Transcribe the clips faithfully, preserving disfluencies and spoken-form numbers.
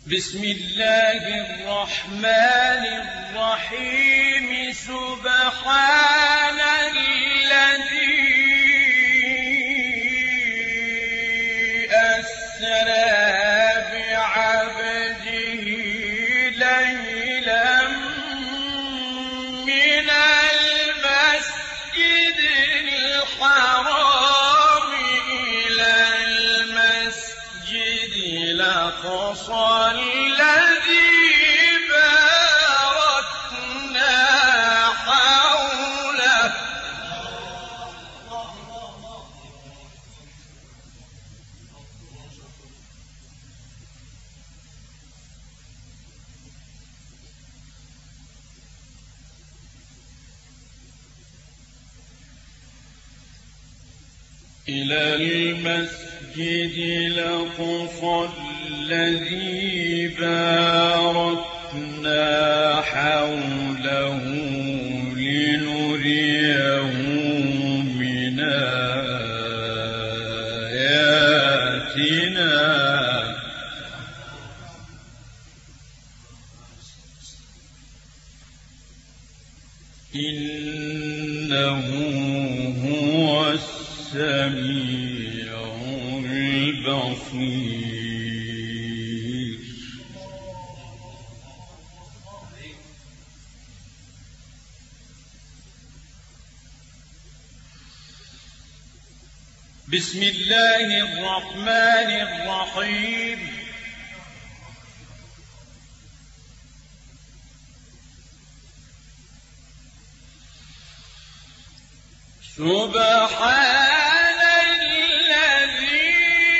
بسم الله الرحمن الرحيم سبحان الذي أسرى بعبده ليلا من المسجد الحرام إلى المسجد الأقصى الذي باركنا حوله إلى المسجد الأقصى الذي باركنا حوله لنريه من آياتنا إنه هو السميع البصير. بسم الله الرحمن الرحيم سبحان الذي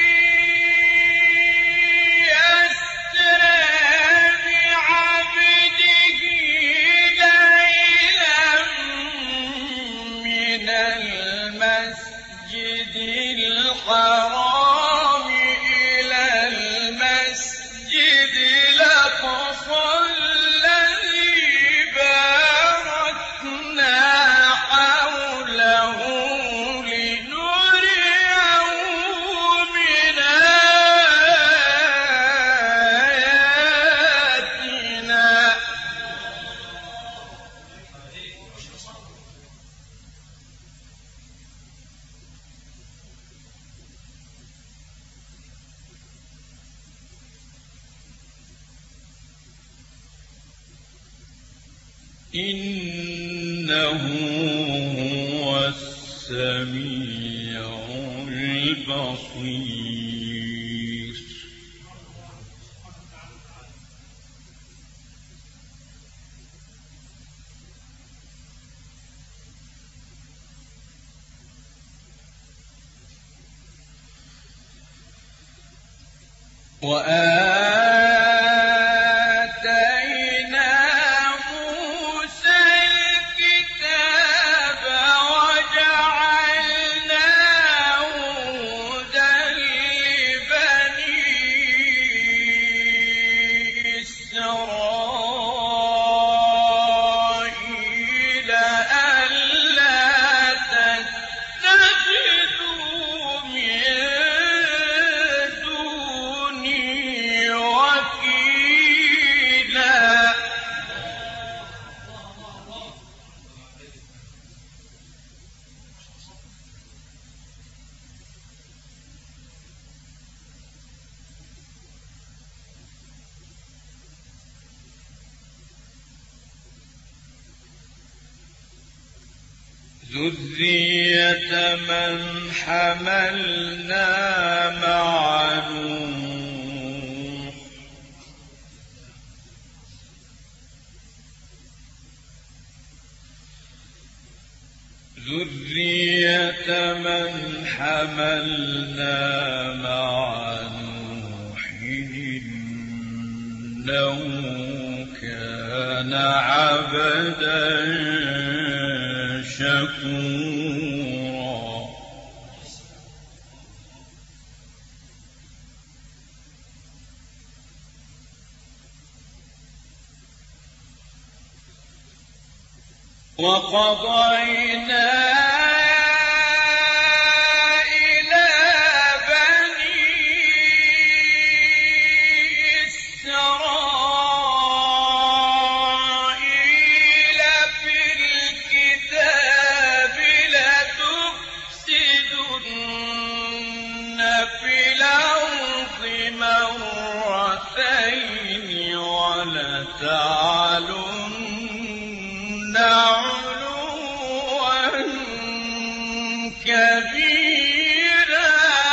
أسرى بعبده ليلا من المسجد الحرام إلى المسجد الأقصى الذي باركنا حوله لنريه من آياتنا إنه هو السميع البصير. وآتينا موسى الكتاب وجعلناه هدى لبني إسرائيل ألا تتخذوا من دوني وكيلا. ذرية من حملنا مع نوح ذرية من حملنا مع نوح إنه كان عبدا شكورا. وقضينا إلى بني لتعلن علوا كبيرا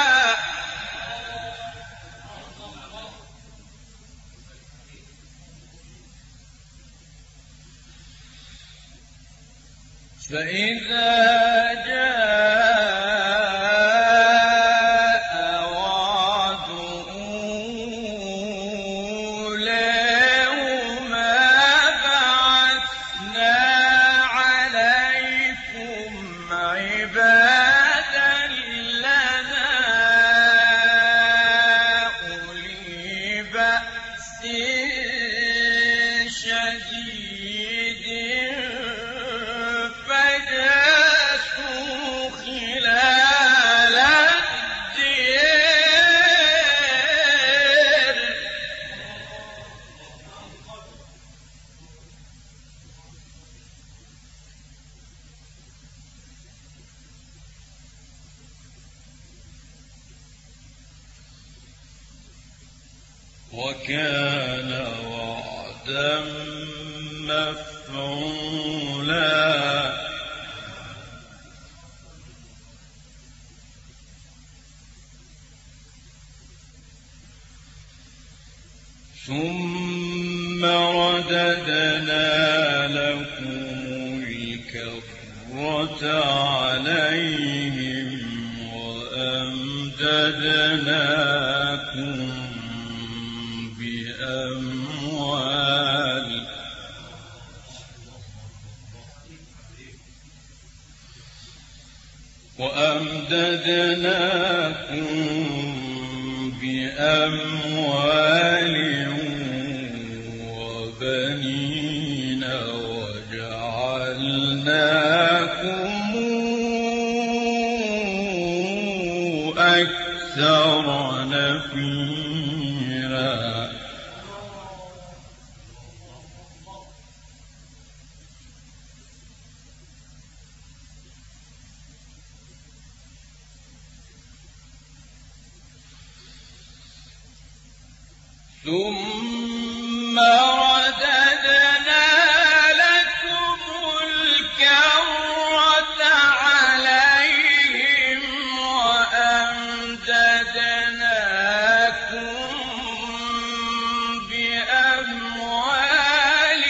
فإذا جاء وعد أولاهما بعثنا عليكم عبادا لنا أولي بأس شديد فجاسوا خلال الديار وكان وعدا مفعولا ثم رددنا لكم الكرة عليهم وأمددناكم بأموال وأمددناكم بأموال وبنين وجعلناكم أكثر نفيرا ثم رددنا لكم الكرة عليهم وأمددناكم بأموال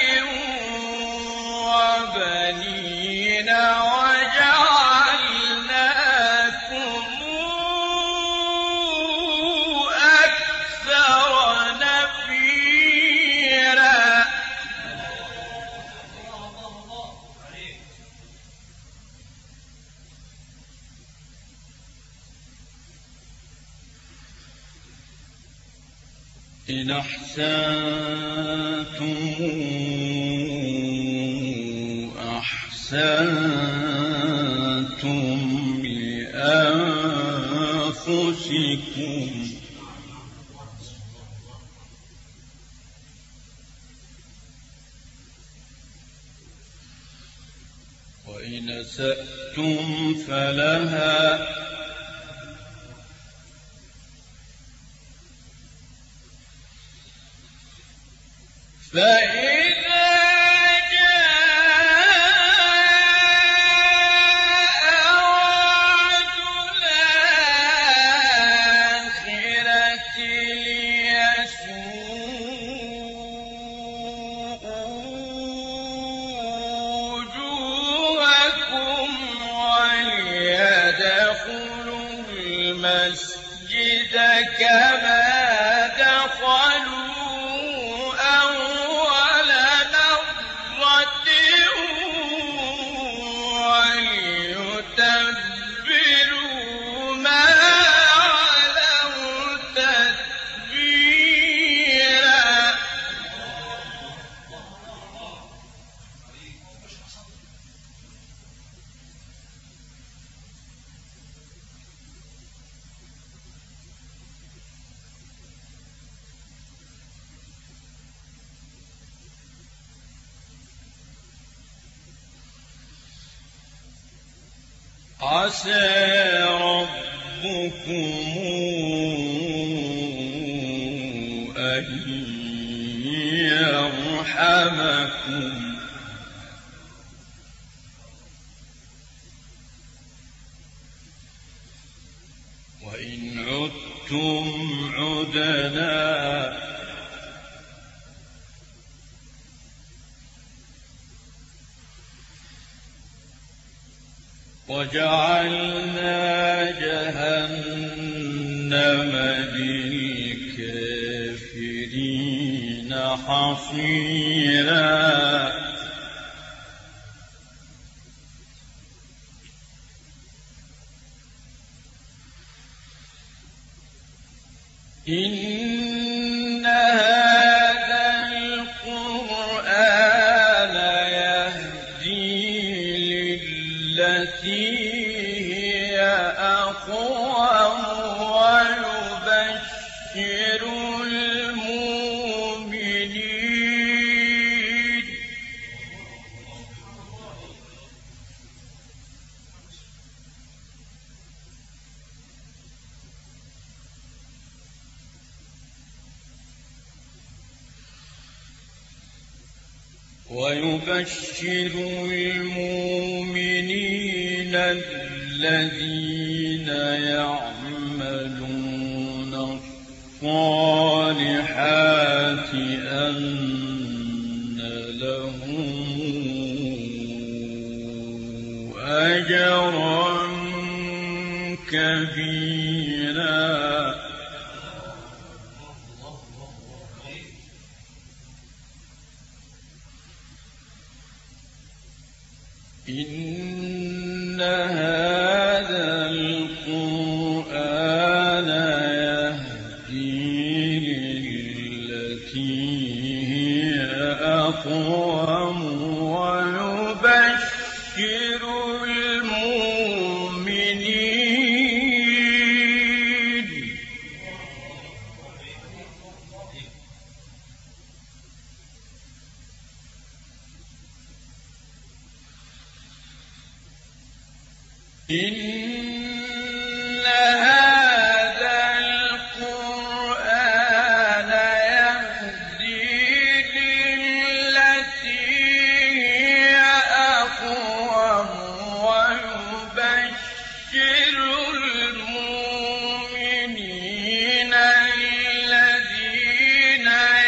وبنين وجعلناكم أكثر نفيرا إن أحسنتم أحسنتم لأنفسكم وإن أسأتم فلها فإذا جاء وعد الآخرة ليسوءوا وجوهكم وليدخلوا المسجد كما دخلوا وليتبروا ما علوا تتبيرا عسى ربكم أن يرحمكم ملحمكم وإن عدتم عدنا وجعلنا جهنم للكافرين حصيرا إن هذا القرآن يهدي للتي هي أقوم ويبشر المؤمنين ويبشر المؤمنين الذين يعملون الصالحات أن لهم أجرا كبيرا إن هذا القرآن يهدي للتي هي أقوم ويبشر المؤمنين إن هذا القرآن يهدي للتي هي أقوم ويبشر المؤمنين الذين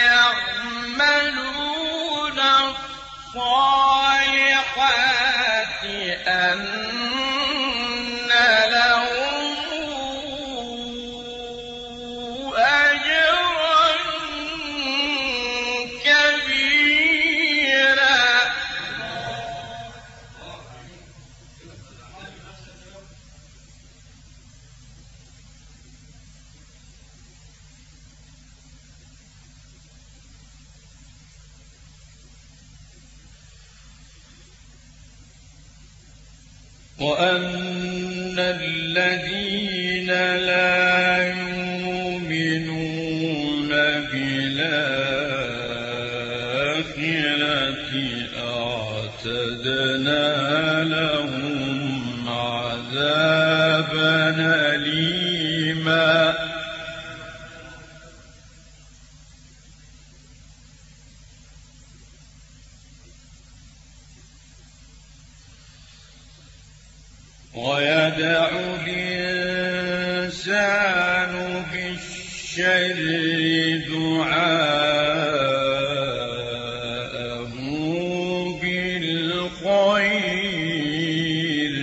يعملون الصالحات أن وأن الذين لا يؤمنون بالآخرة أعتدنا لهم عذابا أليما ويدع الإنسان بالشر دعاءه بالخير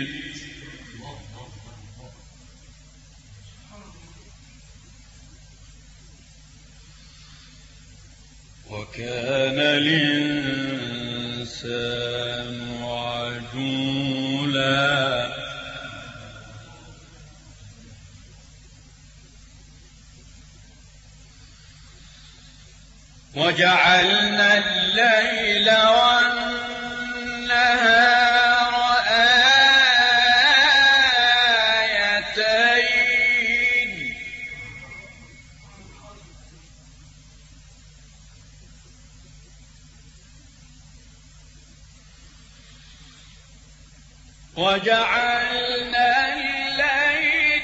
وكان الإنسان عجولا وجعلنا الليل والنهار آيتين وجعلنا الليل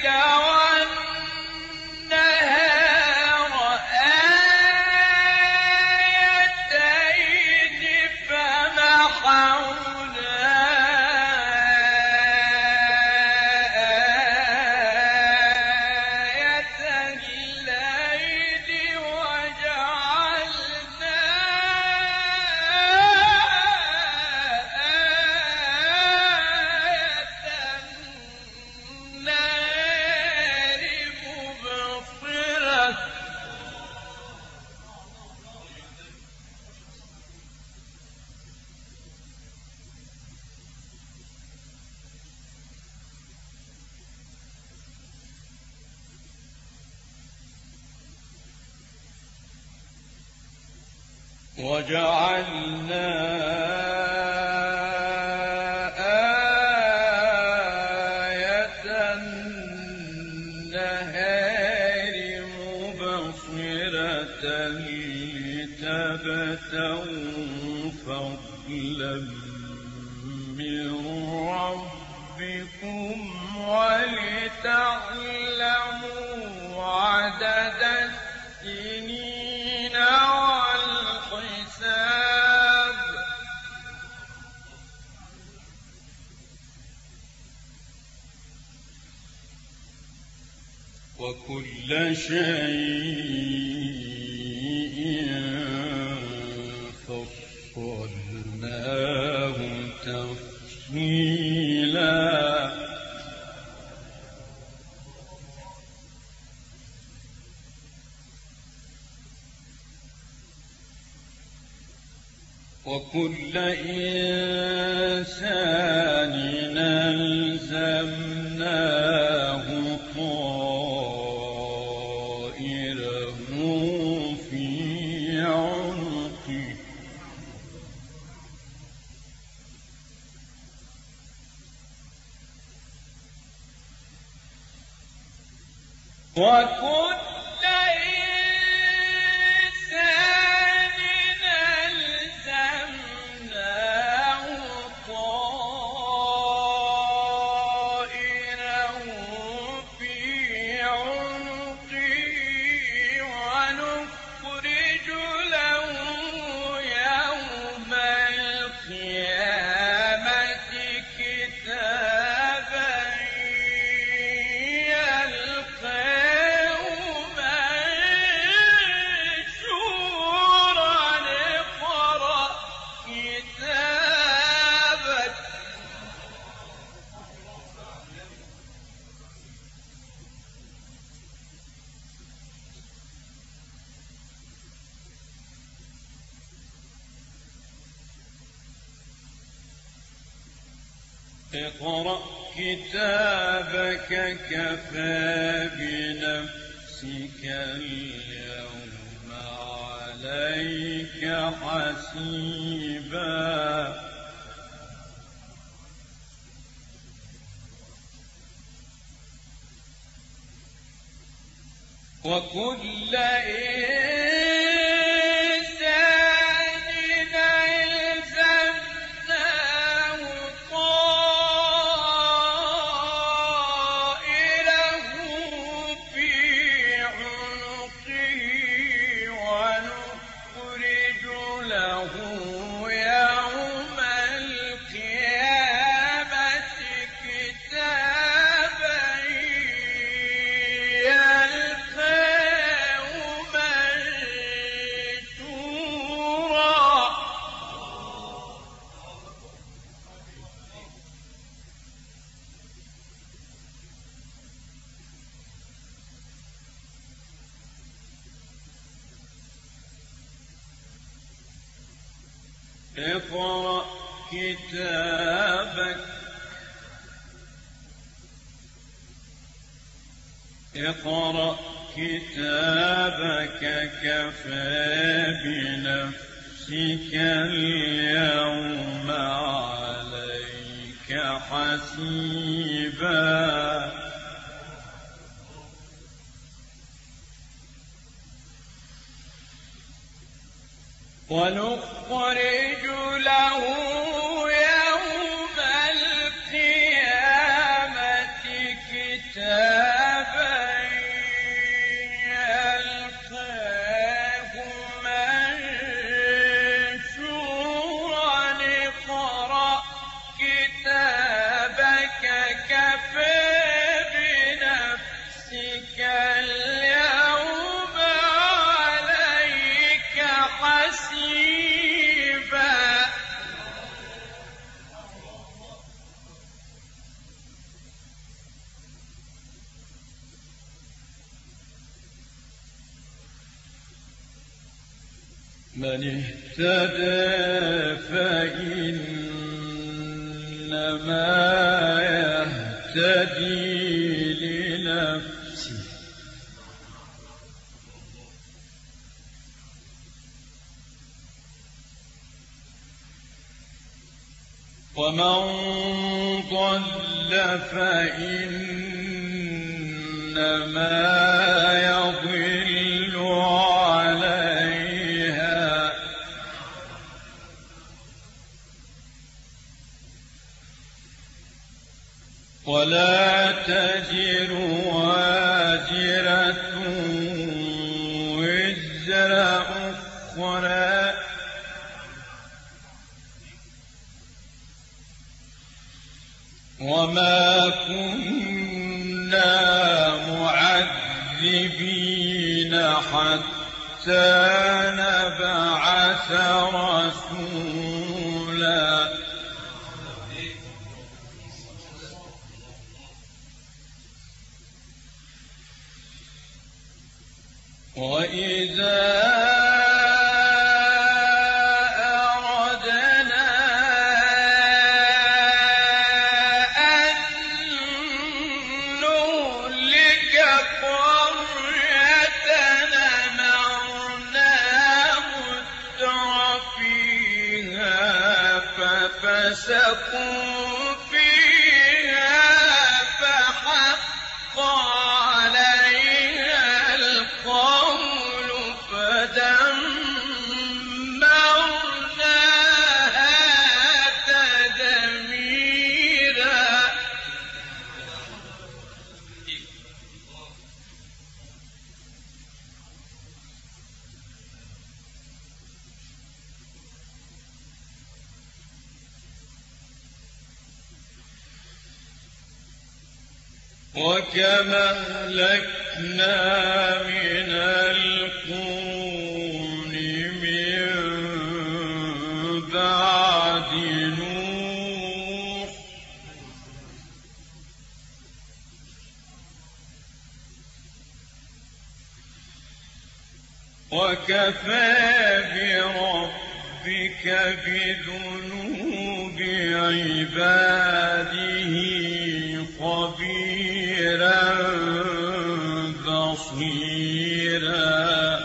والنهار آيتين وجعلنا آية النهار مبصرة لتبتغوا فضلا من ربكم ولتعلموا عدد السنين والحساب وكل شيء فصلناه تفصيلا وكل إنسان ألزمناه طائره في عنقه وكل اقرأ كتابك كفى بنفسك اليوم عليك حسيبا وكل اقرأ كتابك اقرأ كتابك كفى بنفسك اليوم عليك حسيبا ونخرج له يوم القيامة كتابا يلقاه منشورا اقرأ كتابك كفى بنفسك اليوم عليك حسيبا من اهتدى فإنما يهتدي لنفسه ومن ضل فإنما يضل عليها ولا تزر وازرة وزر أخرى وما كنا معذبين حتى نبعث رسولا وإذا فسقوا فيها فحق عليها القول فدمرناها تدميرا وكما أهلكنا من القرون من بعد نوح وكفى بربك بذنوب عباده خبيرا بصيرا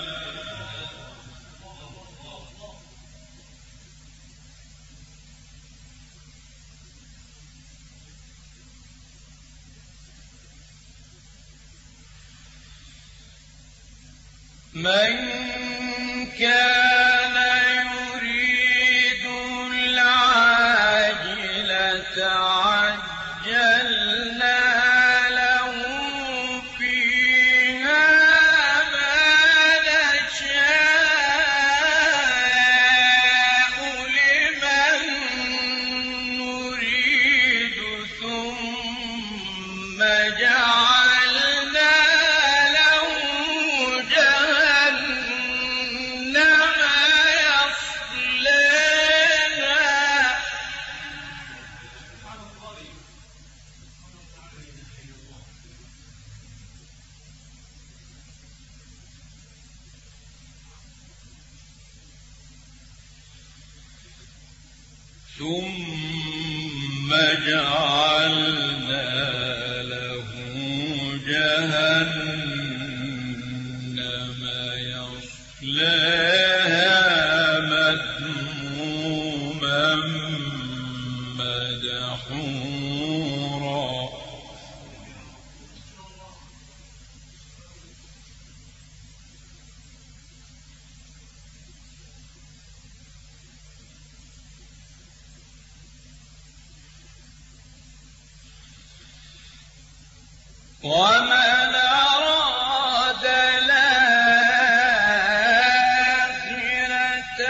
من كان يريد العاجلة عجلنا له فيها ما نشاء لمن نريد ثم جعلنا له جهنم يصلاها ثم جعلنا له جهنم يصلاها مذموما مدحورا ومن أراد الآخرة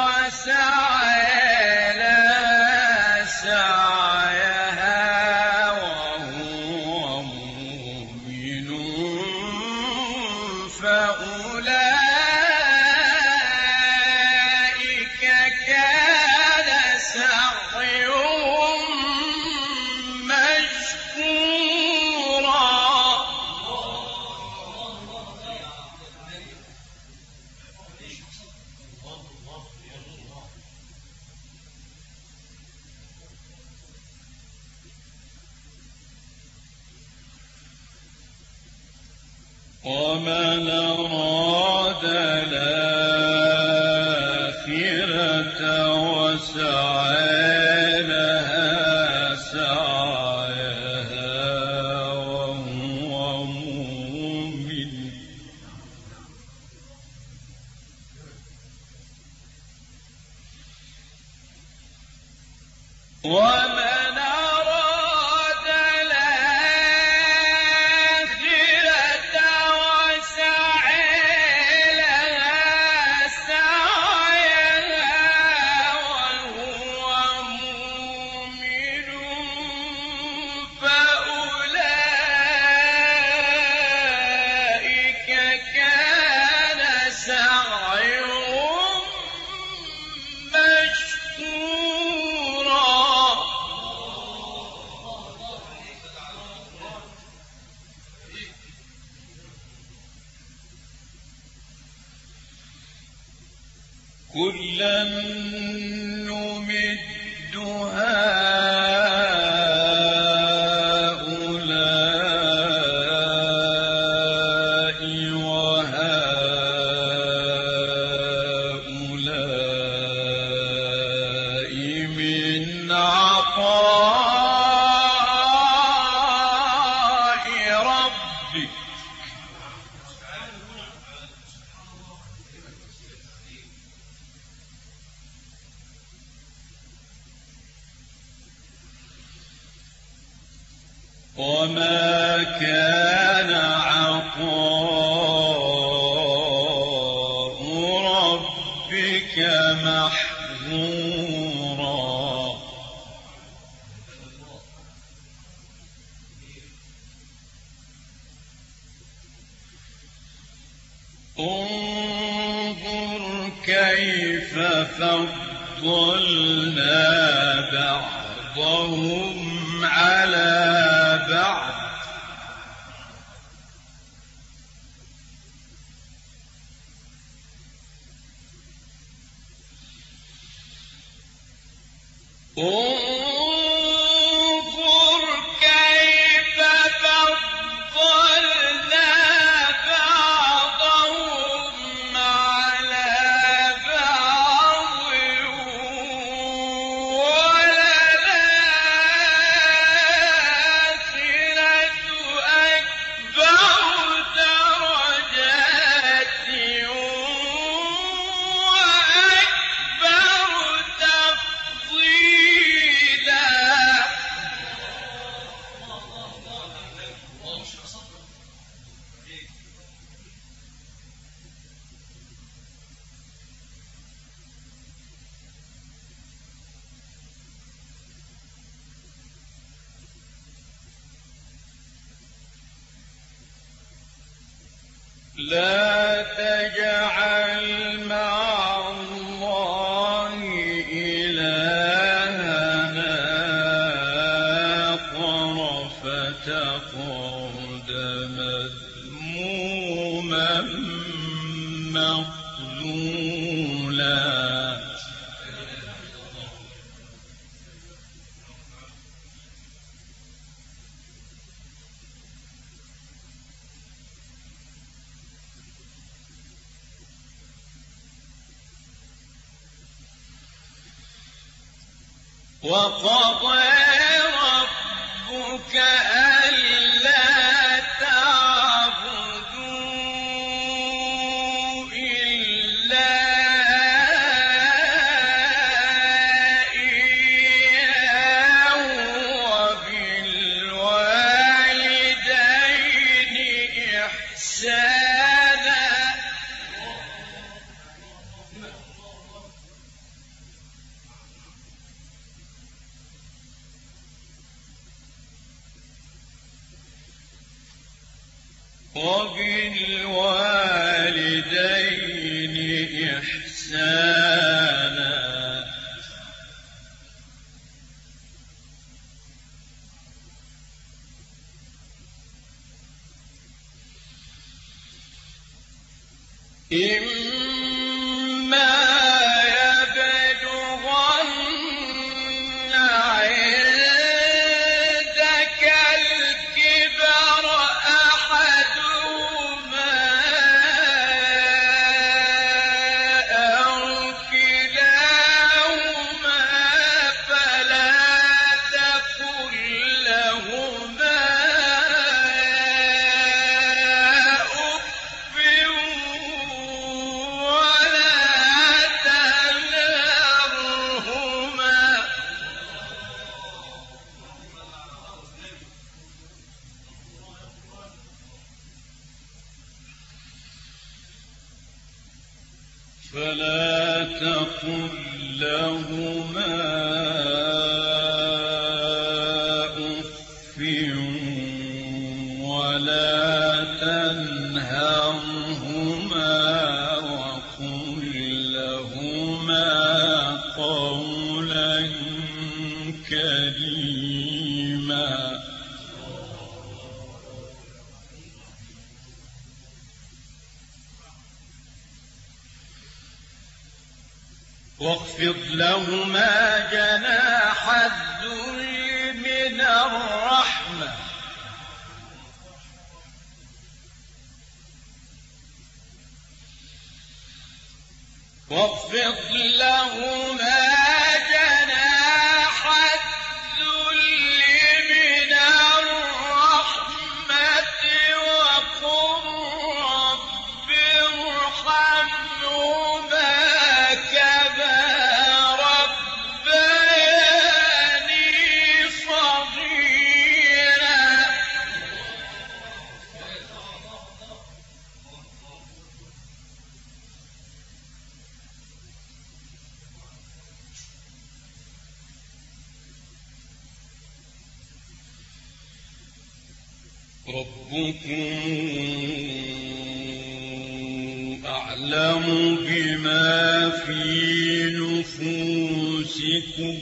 وسعى لها سعيها وهو مؤمن فأولئك كان سعيهم مشكورا ومن أراد الآخرة وسعى لها ومن أراد الآخرة وسعى لها سعيها وهو مؤمن فأولئك كان سعيهم مشكورا. كلا نمد هؤلاء وهؤلاء من عطاء ربك. وما كان عطاء ربك محظورا. انظر كيف فضلنا بعضهم على بعض. انظر كيف فضلنا بعضهم على بعض وللآخرة أكبر درجات وأكبر تفضيلا. لا تجعل مع الله إلهنا آخر فتقعد مذموما مخذولا. وقضى ربك ألا تعبدوا إلا إياه وبالوالدين إحسانا. وبالوالدين إحسانا. إما يبلغن عندك الكبر أحدهما أو كلاهما فلا تقل لهما أف فلا تقل لهما أف ولا تنهرهما وقل لهما قولا كريما واخفض لهما جناح الذل من الرحمة واخفض لهما جناح الذل من الرحمة وقل رب ارحمهما كما ربياني صغيرا ربكم أعلم بما في نفوسكم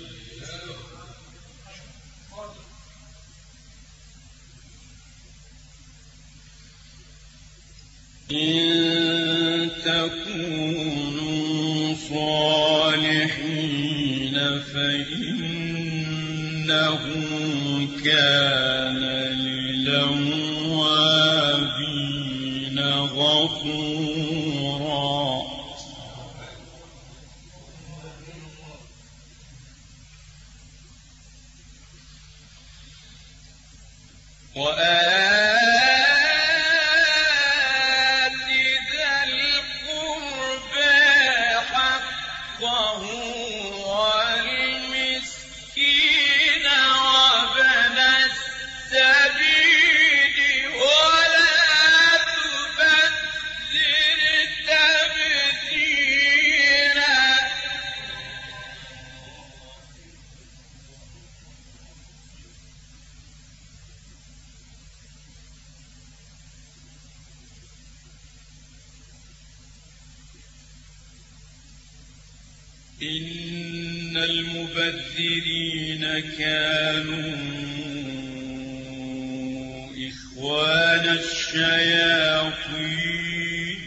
إن تكونوا صالحين فإنه كان للأوابين غفورا وآت ذا القربى حقه والمسكين وابن السبيل ولا تبذر تبذيرا إن المبذرين كانوا إخوان الشياطين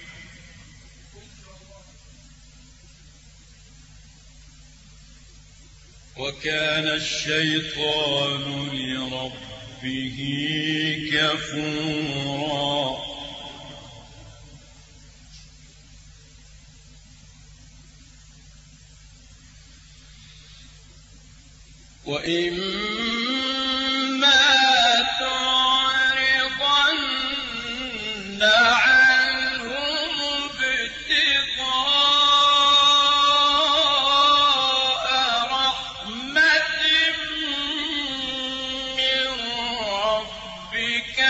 وكان الشيطان لربه كفورا وإما تعرضن عنهم ابتغاء رحمة من ربك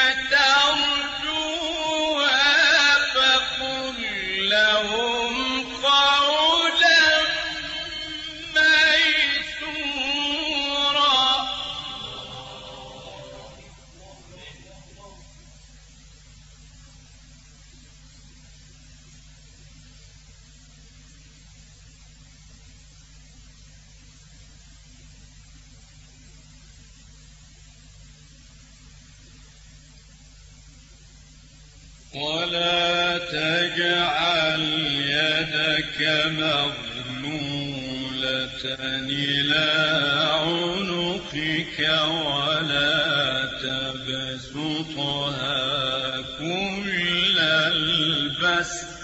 ترجوها فقل لهم قولا ميسورا ولا تجعل يدك مغلولة إلى عنقك ولا تبسطها كل البسط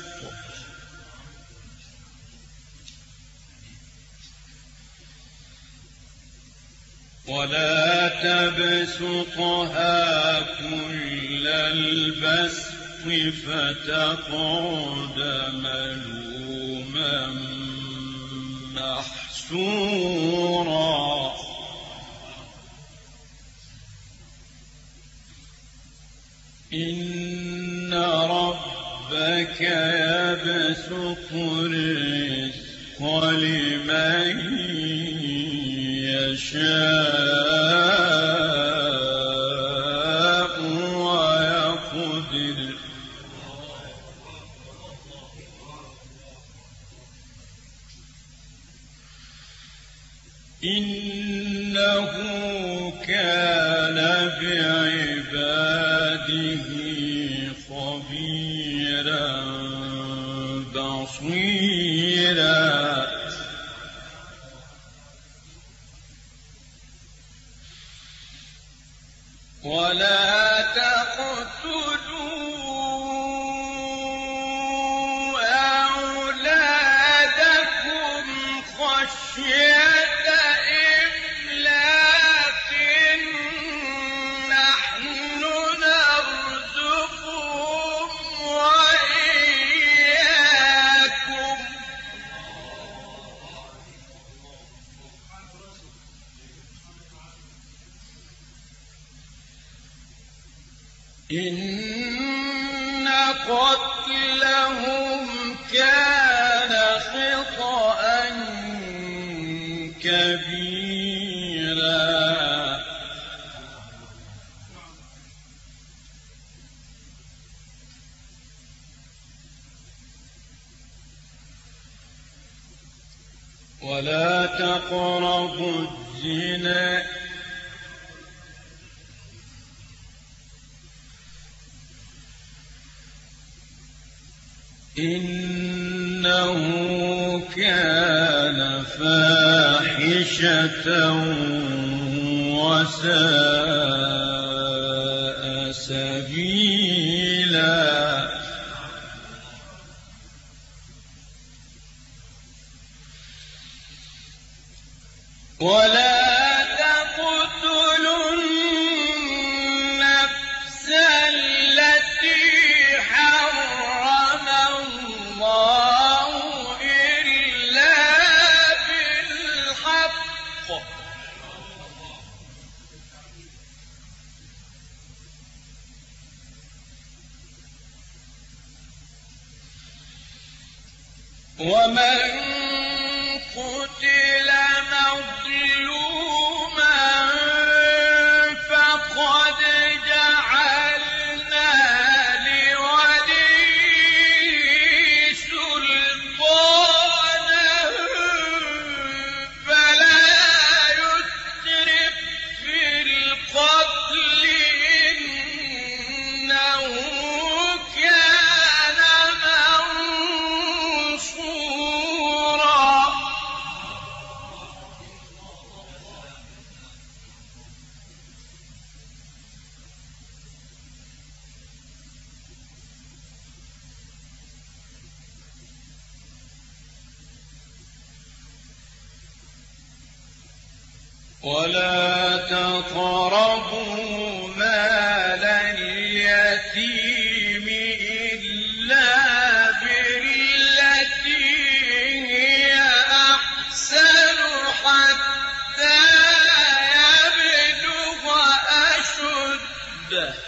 ولا تبسطها كل البسط فتقعد ملوما محسورا إن ربك ربك يبسط الرزق لمن يشاء ويقدر إنه كان بعباده خبيرا بصيرا ولا تقتلوا أولادكم خشية إملاق نحن نرزقهم وإياكم إن قتلهم كان خطأ كبيرا ولا تقربوا الزنا إنه كان فاحشة وساء سبيلا ولا تقتلوا النفس التي حرم الله إلا بالحق ومن قتل مظلوما فقد جعلنا لوليه سلطانا فلا يسرف في القتل إنه كان منصورا ولا تقربوا مال اليتيم إلا بالتي هي أحسن حتى يبلغ أشده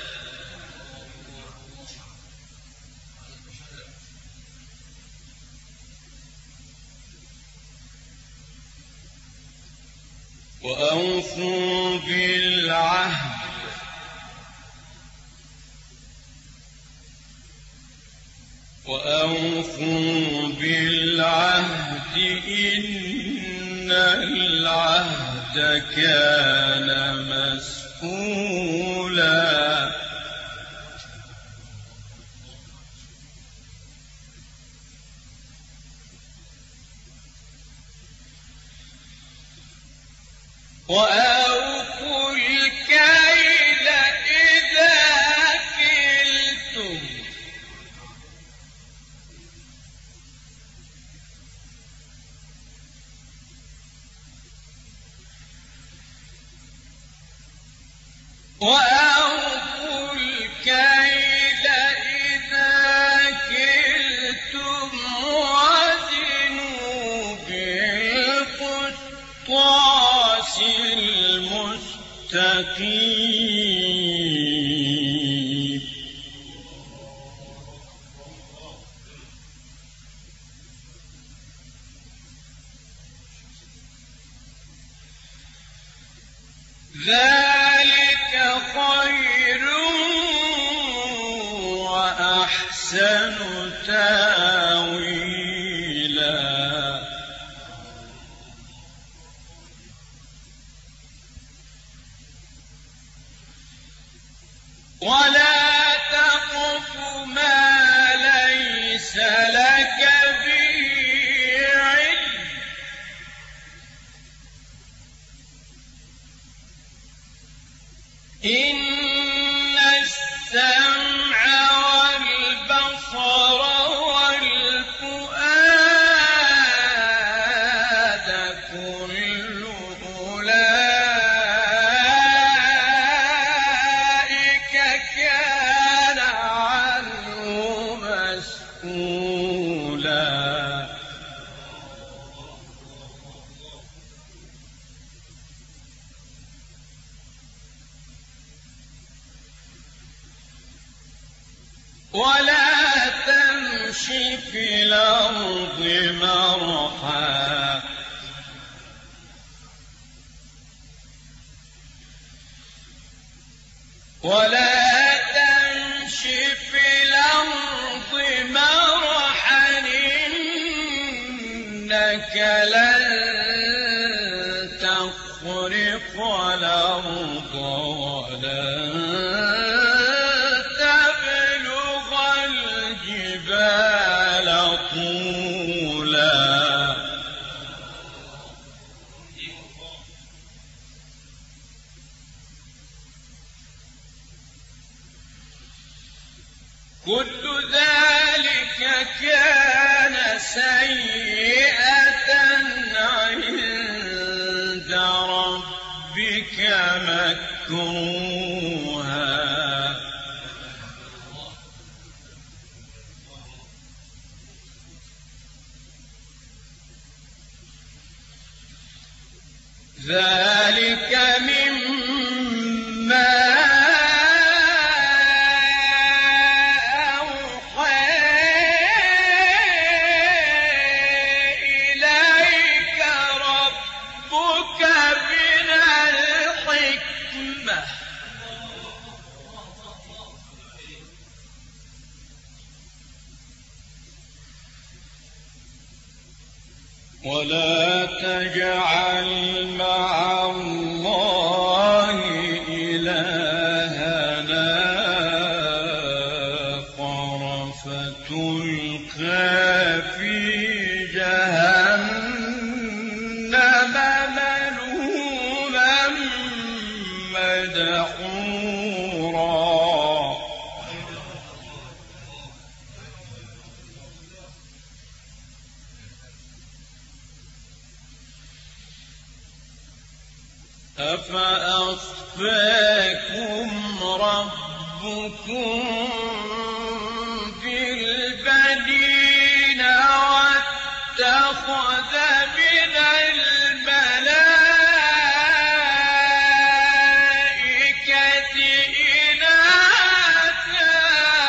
وأوفوا بالعهد وأوفوا بالعهد إن العهد كان مسؤولا وأوفوا الكيل إذا كلتم وأوفوا الكيل إذا كلتم وزنوا بالقسطاس المستقيم ذلك خير وأحسن تاويلا ولا تقف ما ليس لك به علم إن السمع والبصر والفؤاد كل أولئك كان عنه مسؤولا ولا تمش في الأرض مرحا ولا تمش في الأرض مرحا إنك لن تخرق الأرض ولن تبلغ الجبال طولا كل ذلك كان سيئة عند ربك مكروها ذلك مما ولا تجعل مع الله إلهنا آخر فتلقى في جهنم ملوما مدحورا أفأصفاكم ربكم بالبنين واتخذ من الملائكة إناثا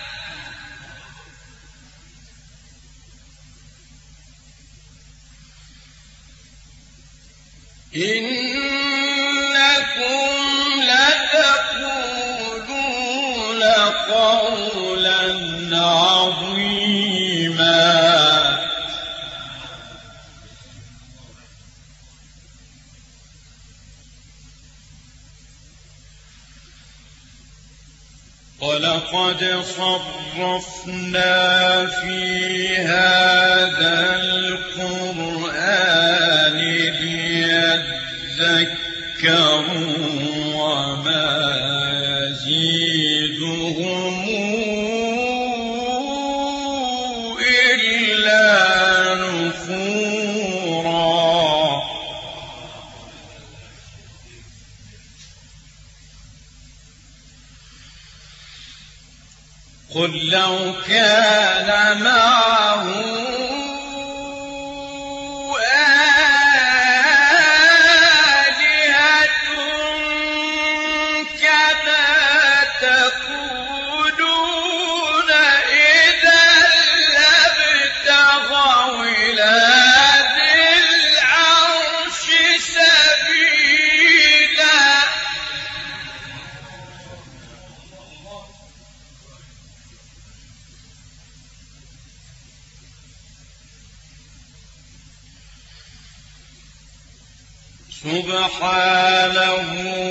إنكم لتقولون قولا عظيما ولقد صرفنا في هذا القرآن ليذكروا وما يزيدهم إلا نفورا قل لو كان معه آلهة كما تقولون إذا لابتغوا إلى ذي العرش سبيلا سبحانه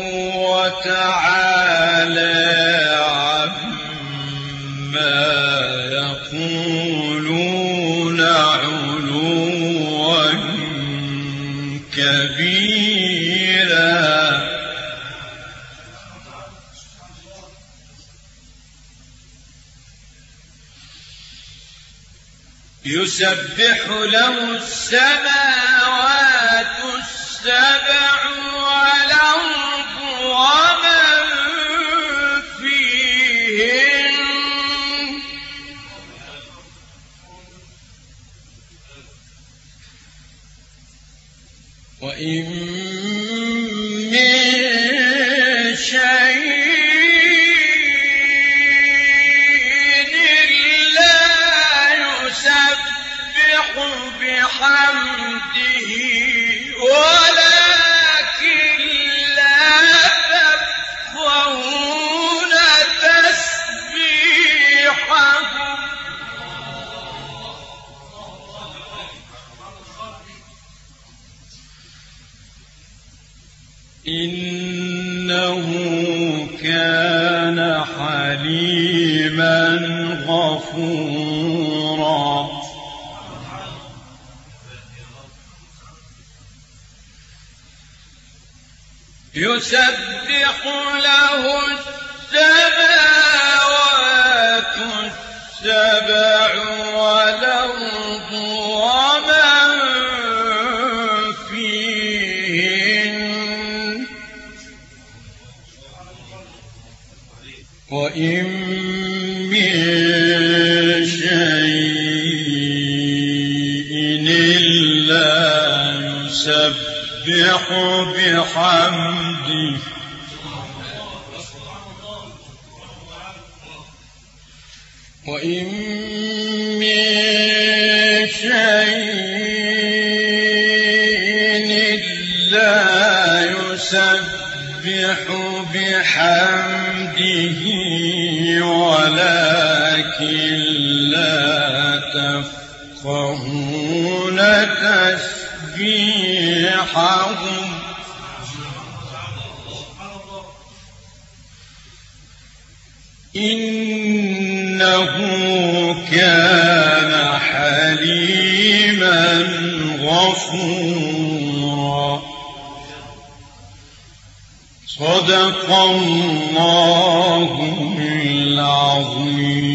وتعالى عما يقولون علوا كبيرا. يسبح له السماوات السبع والأرض ومن فيهن وإن من شيء بحمده ولكن لا تفقهون تسبيحهم. إنه كان حليما غفورا. يسبح له السماوات السبع والأرض ومن فيهن وإن من شيء إلا يسبح بحمده وإن من شيء إلا يسبح بحمده ولكن لا تفقهون تسبيحهم. إنه كان حليما غفورا. صدق الله العظيم.